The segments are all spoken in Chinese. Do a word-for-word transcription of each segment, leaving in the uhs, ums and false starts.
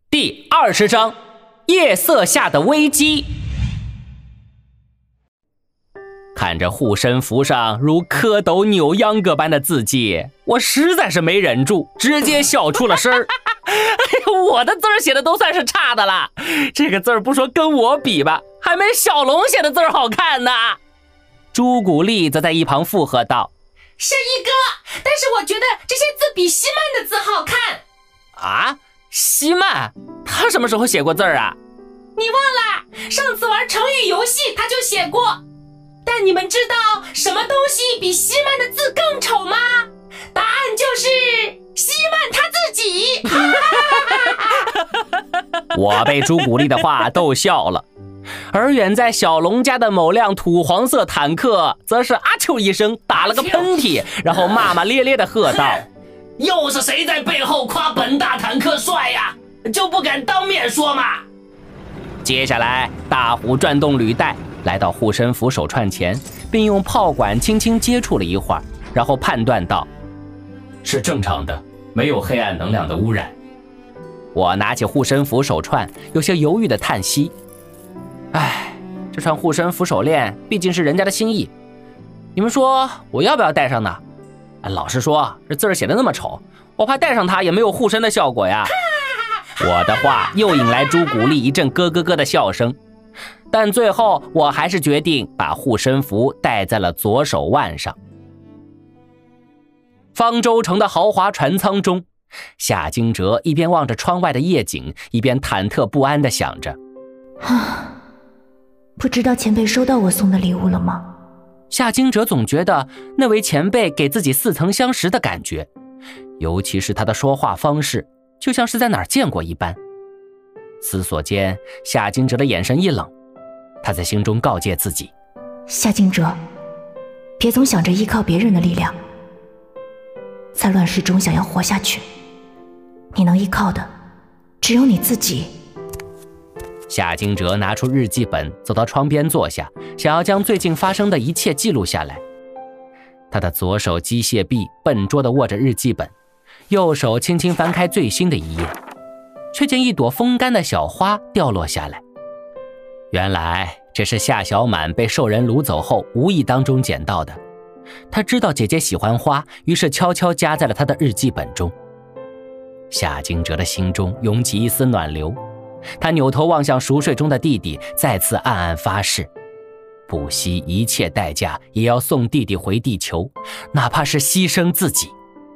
第二十章，夜色下的危机。看着护身符上如蝌蚪扭秧歌般的字迹，我实在是没忍住，直接笑出了声儿。哎呦，我的字儿写的都算是差的了，这个字儿不说跟我比吧，还没小龙写的字儿好看呢。朱古力则在一旁附和道：“ 是一哥，但是我觉得这些字比西曼的字好看。” 啊，西曼？他什么时候写过字儿啊？ 你忘了？上次玩成语游戏他就写过。但你们知道什么东西比西曼的字更丑吗？答案就是西曼他自己。 我被朱古力的话逗笑了，而远在小龙家的某辆土黄色坦克则是阿啾一声打了个喷嚏，然后骂骂咧咧地喝道：“ 又是谁在背后夸本大坦克帅呀？就不敢当面说嘛？” 接下来，大虎转动履带，来到护身符手串前，并用炮管轻轻接触了一会儿，然后判断道：“ 是正常的，没有黑暗能量的污染。” 我拿起护身符手串，有些犹豫的叹息：“哎，这串护身符手链毕竟是人家的心意，你们说我要不要戴上呢？老实说，这字儿写的那么丑，我怕戴上它也没有护身的效果呀。”我的话又引来朱古力一阵咯咯咯的笑声，但最后我还是决定把护身符戴在了左手腕上。方舟城的豪华船舱中，夏惊蛰一边望着窗外的夜景，一边忐忑不安地想着： 啊，不知道前辈收到我送的礼物了吗？ 夏惊蛰总觉得那位前辈给自己似曾相识的感觉，尤其是他的说话方式，就像是在哪儿见过一般。思索间，夏惊蛰的眼神一冷，他在心中告诫自己： 夏惊蛰，别总想着依靠别人的力量，在乱世中想要活下去，你能依靠的只有你自己。 夏惊蛰拿出日记本，走到窗边坐下，想要将最近发生的一切记录下来。他的左手机械臂笨拙地握着日记本，右手轻轻翻开最新的一页，却见一朵风干的小花掉落下来。原来这是夏小满被兽人掳走后无意当中捡到的。他知道姐姐喜欢花，于是悄悄夹在了她的日记本中。夏惊蛰的心中涌起一丝暖流，他扭头望向熟睡中的弟弟，再次暗暗发誓，不惜一切代价也要送弟弟回地球，哪怕是牺牲自己。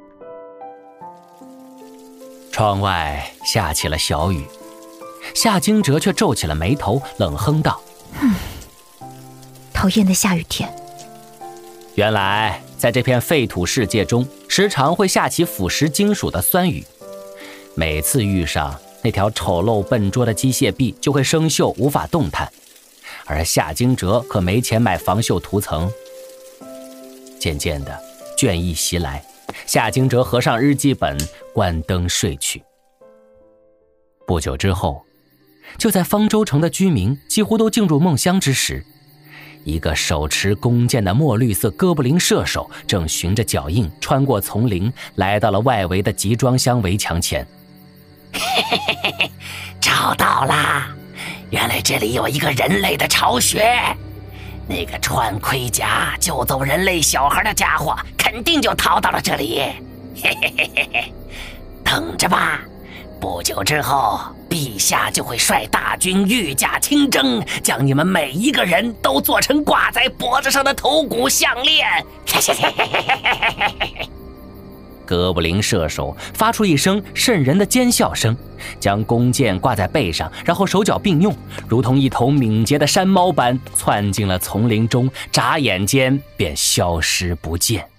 窗外下起了小雨，夏惊蛰却皱起了眉头，冷哼道：“ 嗯，讨厌的下雨天。” 原来在这片废土世界中，时常会下起腐蚀金属的酸雨，每次遇上，那条丑陋笨拙的机械臂就会生锈，无法动弹，而夏惊蛰可没钱买防锈涂层。渐渐的，倦意袭来，夏惊蛰合上日记本，关灯睡去。不久之后，就在方舟城的居民几乎都进入梦乡之时，一个手持弓箭的墨绿色哥布林射手正循着脚印穿过丛林，来到了外围的集装箱围墙前。 嘿嘿嘿嘿，找到啦！原来这里有一个人类的巢穴，那个穿盔甲救走人类小孩的家伙肯定就逃到了这里。嘿嘿嘿嘿嘿，等着吧，不久之后陛下就会率大军御驾亲征，将你们每一个人都做成挂在脖子上的头骨项链。嘿嘿嘿嘿嘿嘿嘿嘿。 哥布林射手发出一声瘆人的尖笑声，将弓箭挂在背上，然后手脚并用，如同一头敏捷的山猫般窜进了丛林中，眨眼间便消失不见。